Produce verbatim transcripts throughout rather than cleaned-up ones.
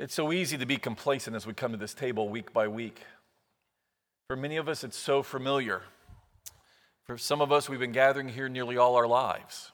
It's so easy to be complacent as we come to this table week by week. For many of us, it's so familiar. For some of us, we've been gathering here nearly all our lives.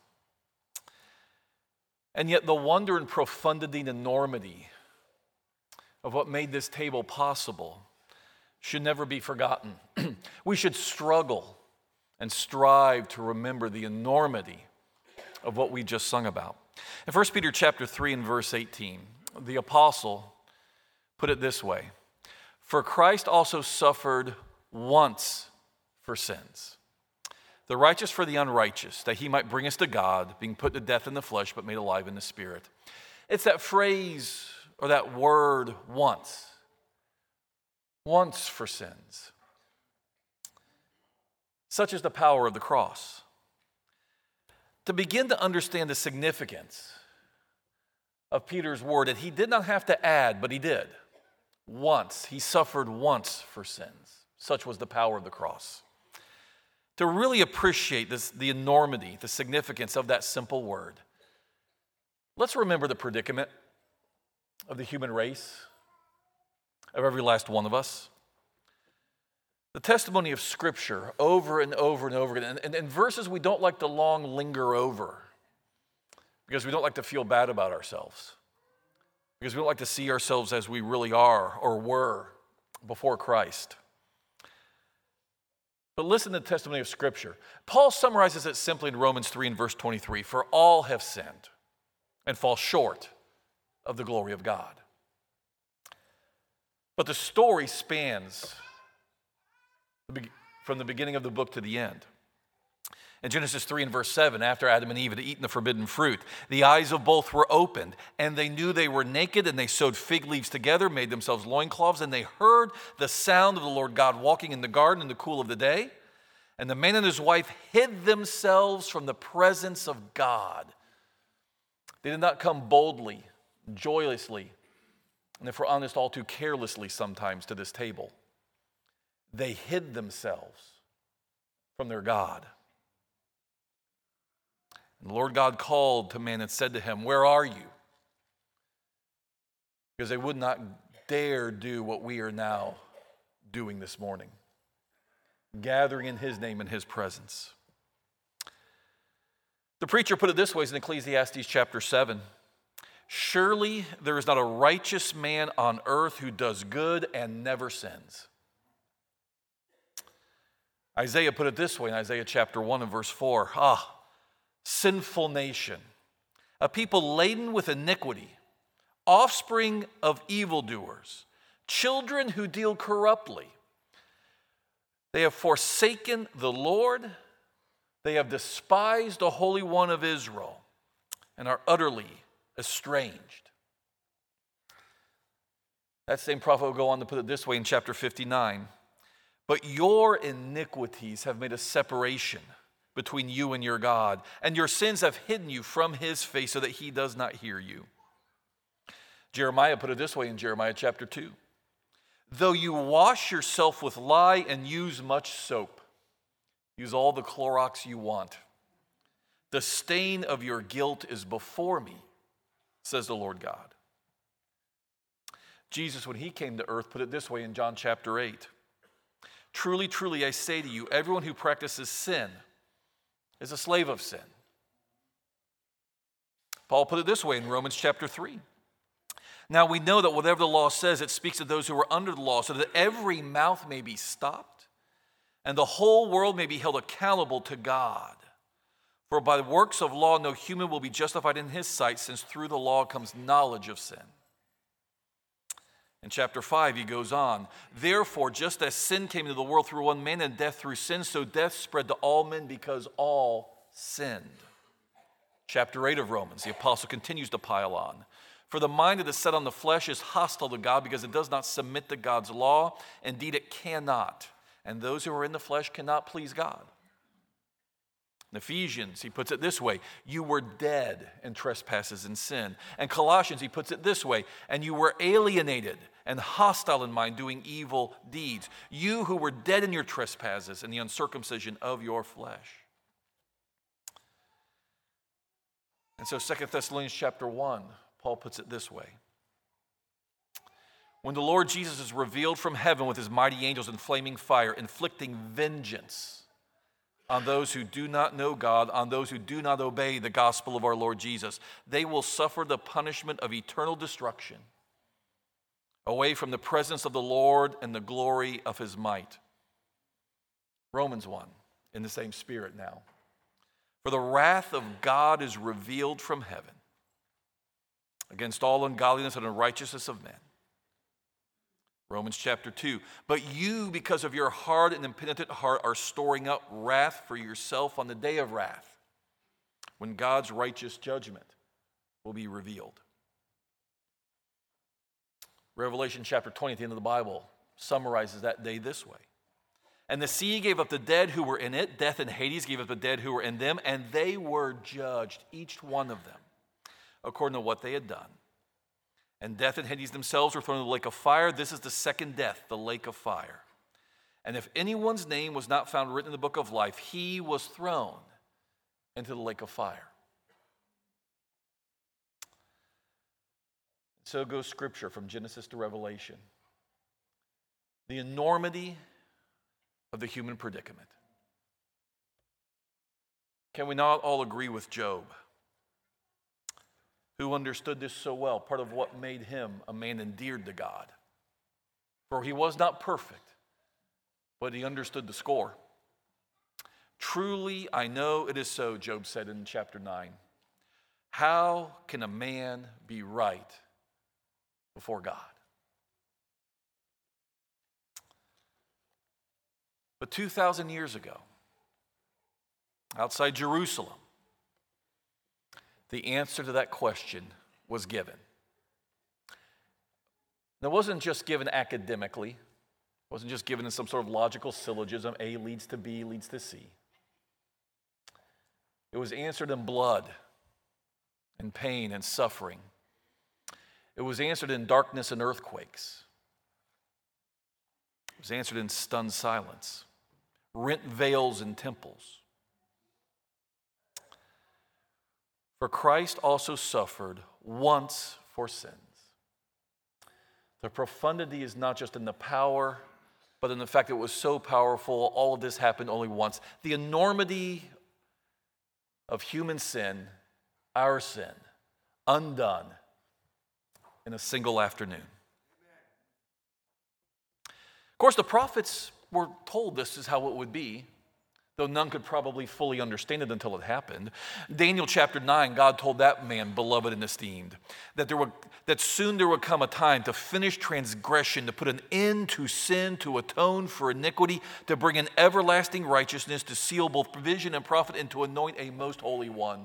And yet the wonder and profundity and enormity of what made this table possible should never be forgotten. We should struggle and strive to remember the enormity of what we just sung about. In First Peter chapter three and verse eighteen, the apostle put it this way: "For Christ also suffered once for sins, the righteous for the unrighteous, that he might bring us to God, being put to death in the flesh, but made alive in the spirit." It's that phrase or that word, once. Once for sins. Such is the power of the cross. To begin to understand the significance of Peter's word, that he did not have to add, but he did. Once. He suffered once for sins. Such was the power of the cross. To really appreciate this, the enormity, the significance of that simple word, let's remember the predicament of the human race, of every last one of us. The testimony of Scripture over and over and over again, and, and, and verses we don't like to long linger over because we don't like to feel bad about ourselves, because we don't like to see ourselves as we really are or were before Christ. But listen to the testimony of Scripture. Paul summarizes it simply in Romans three and verse twenty-three. "For all have sinned and fall short of the glory of God." But the story spans from the beginning of the book to the end. In Genesis three and verse seven, after Adam and Eve had eaten the forbidden fruit, the eyes of both were opened, and they knew they were naked, and they sewed fig leaves together, made themselves loincloths, and they heard the sound of the Lord God walking in the garden in the cool of the day. And the man and his wife hid themselves from the presence of God. They did not come boldly, joyously, and if we're honest, all too carelessly sometimes to this table. They hid themselves from their God. And the Lord God called to man and said to him, "Where are you?" Because they would not dare do what we are now doing this morning, gathering in his name and his presence. The preacher put it this way in Ecclesiastes chapter seven. "Surely there is not a righteous man on earth who does good and never sins." Isaiah put it this way in Isaiah chapter one and verse four. "Ah, sinful nation, a people laden with iniquity, offspring of evildoers, children who deal corruptly. They have forsaken the Lord, they have despised the Holy One of Israel, and are utterly estranged." That same prophet will go on to put it this way in chapter fifty-nine. "But your iniquities have made a separation between you and your God, and your sins have hidden you from his face so that he does not hear you." Jeremiah put it this way in Jeremiah chapter two. "Though you wash yourself with lye and use much soap," use all the Clorox you want, "the stain of your guilt is before me, says the Lord God." Jesus, when he came to earth, put it this way in John chapter eight. "Truly, truly, I say to you, everyone who practices sin is a slave of sin." Paul put it this way in Romans chapter three. "Now we know that whatever the law says, it speaks to those who are under the law, so that every mouth may be stopped, and the whole world may be held accountable to God. For by the works of law, no human will be justified in his sight, since through the law comes knowledge of sin." In chapter five, he goes on, "Therefore, just as sin came into the world through one man, and death through sin, so death spread to all men because all sinned." Chapter eight of Romans, the apostle continues to pile on. "For the mind that is set on the flesh is hostile to God, because it does not submit to God's law. Indeed, it cannot. And those who are in the flesh cannot please God." In Ephesians, he puts it this way: "You were dead in trespasses and sin." And Colossians, he puts it this way: "And you were alienated and hostile in mind, doing evil deeds. You who were dead in your trespasses and the uncircumcision of your flesh." And so Second Thessalonians chapter one, Paul puts it this way: When the Lord Jesus is revealed from heaven with his mighty angels in flaming fire, inflicting vengeance on those who do not know God, on those who do not obey the gospel of our Lord Jesus, they will suffer the punishment of eternal destruction, away from the presence of the Lord and the glory of his might. Romans one, in the same spirit now. For the wrath of God is revealed from heaven against all ungodliness and unrighteousness of men. Romans chapter two. But you, because of your hard and impenitent heart, are storing up wrath for yourself on the day of wrath, when God's righteous judgment will be revealed. Revelation chapter twenty, at the end of the Bible, summarizes that day this way. And the sea gave up the dead who were in it. Death and Hades gave up the dead who were in them. And they were judged, each one of them, according to what they had done. And death and Hades themselves were thrown into the lake of fire. This is the second death, the lake of fire. And if anyone's name was not found written in the book of life, he was thrown into the lake of fire. So goes Scripture from Genesis to Revelation. The enormity of the human predicament. Can we not all agree with Job, who understood this so well, part of what made him a man endeared to God? For he was not perfect, but he understood the score. Truly, I know it is so, Job said in chapter nine. How can a man be right before God? But two thousand years ago, outside Jerusalem, the answer to that question was given. And it wasn't just given academically. It wasn't just given in some sort of logical syllogism, A leads to B, leads to C. It was answered in blood, in pain and suffering. It was answered in darkness and earthquakes. It was answered in stunned silence, rent veils in temples. For Christ also suffered once for sins. The profundity is not just in the power, but in the fact that it was so powerful, all of this happened only once. The enormity of human sin, our sin, undone in a single afternoon. Of course, the prophets were told this is how it would be, though none could probably fully understand it until it happened. Daniel chapter nine, God told that man, beloved and esteemed, that there would, that soon there would come a time to finish transgression, to put an end to sin, to atone for iniquity, to bring in everlasting righteousness, to seal both provision and profit, and to anoint a most holy one.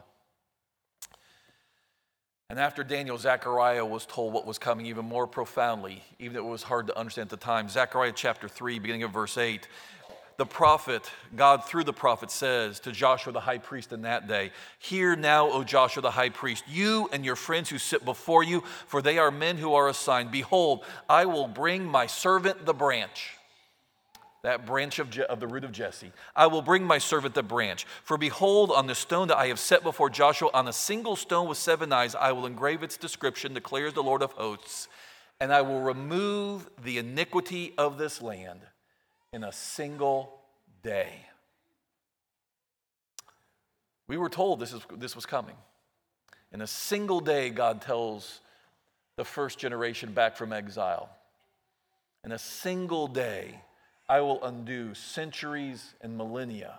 And after Daniel, Zechariah was told what was coming even more profoundly, even though it was hard to understand at the time. Zechariah chapter three, beginning of verse eight. The prophet, God through the prophet says to Joshua the high priest in that day, "Hear now, O Joshua the high priest, you and your friends who sit before you, for they are men who are assigned. Behold, I will bring my servant the branch." That branch of, Je- of the root of Jesse. "I will bring my servant the branch. For behold, on the stone that I have set before Joshua, on a single stone with seven eyes, I will engrave its description, declares the Lord of hosts, and I will remove the iniquity of this land in a single day." We were told this, is, this was coming. In a single day, God tells the first generation back from exile, in a single day, I will undo centuries and millennia,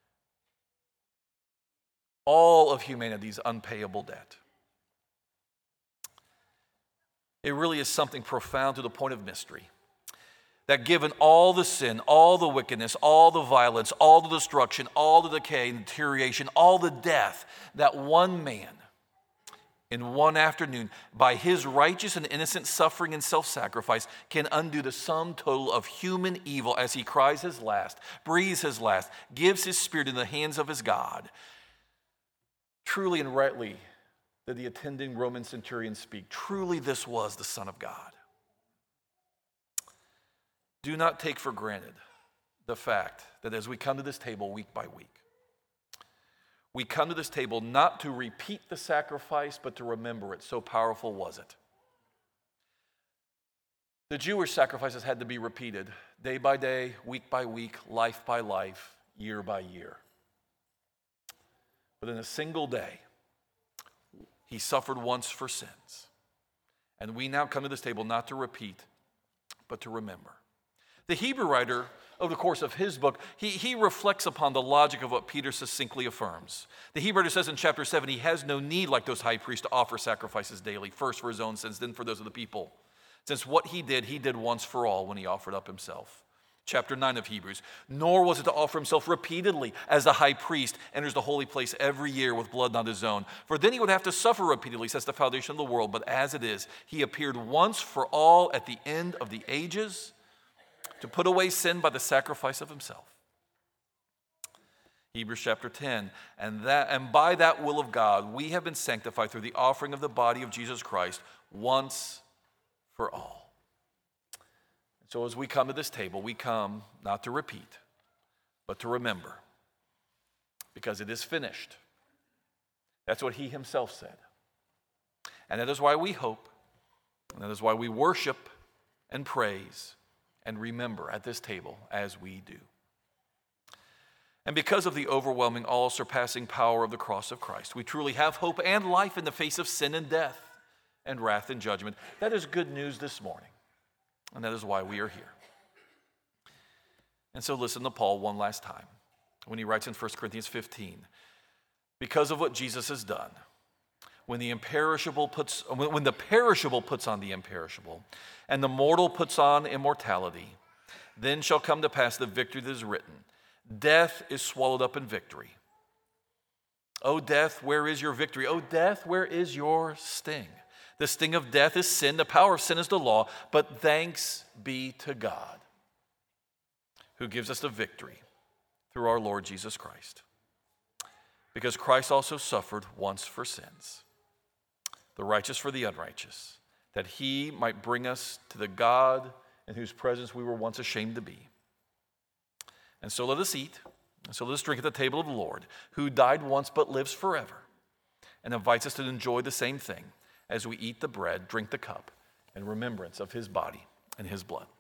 all of humanity's unpayable debt. It really is something profound to the point of mystery, that given all the sin, all the wickedness, all the violence, all the destruction, all the decay and deterioration, all the death, that one man in one afternoon, by his righteous and innocent suffering and self-sacrifice, can undo the sum total of human evil as he cries his last, breathes his last, gives his spirit in the hands of his God. Truly and rightly did the attending Roman centurion speak. Truly this was the Son of God. Do not take for granted the fact that as we come to this table week by week, we come to this table not to repeat the sacrifice, but to remember it. So powerful was it. The Jewish sacrifices had to be repeated day by day, week by week, life by life, year by year. But in a single day, he suffered once for sins. And we now come to this table not to repeat, but to remember. The Hebrew writer, over the course of his book, he, he reflects upon the logic of what Peter succinctly affirms. The Hebrew writer says in chapter seven, he has no need, like those high priests, to offer sacrifices daily, first for his own sins, then for those of the people. Since what he did, he did once for all when he offered up himself. Chapter nine of Hebrews, nor was it to offer himself repeatedly as the high priest enters the holy place every year with blood not his own. For then he would have to suffer repeatedly since the foundation of the world. But as it is, he appeared once for all at the end of the ages to put away sin by the sacrifice of himself. Hebrews chapter ten, and that and by that will of God we have been sanctified through the offering of the body of Jesus Christ once for all. So as we come to this table, we come not to repeat, but to remember, because it is finished. That's what he himself said. And that is why we hope, and that is why we worship and praise and remember at this table as we do. And because of the overwhelming, all-surpassing power of the cross of Christ, we truly have hope and life in the face of sin and death and wrath and judgment. That is good news this morning. And that is why we are here. And so listen to Paul one last time when he writes in First Corinthians fifteen, because of what Jesus has done, when the imperishable puts, when the perishable puts on the imperishable, and the mortal puts on immortality, then shall come to pass the victory that is written. Death is swallowed up in victory. O death, where is your victory? O death, where is your sting? The sting of death is sin. The power of sin is the law. But thanks be to God, who gives us the victory through our Lord Jesus Christ. Because Christ also suffered once for sins, the righteous for the unrighteous, that he might bring us to the God in whose presence we were once ashamed to be. And so let us eat, and so let us drink at the table of the Lord, who died once but lives forever, and invites us to enjoy the same thing as we eat the bread, drink the cup, in remembrance of his body and his blood.